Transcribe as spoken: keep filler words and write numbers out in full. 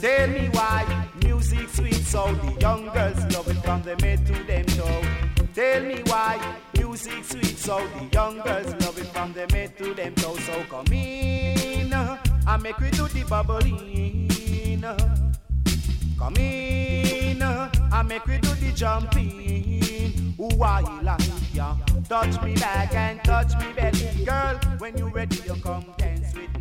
Tell me why music sweet so the young girls love it from them head to them toe. Tell me why music sweet so the young girls love it from them head to them toe. So come in, I make we do the bubbling. Come in, I make we do the jumping. Ooh, why like ya? Touch me back and touch me belly, girl. When you ready, you come dance with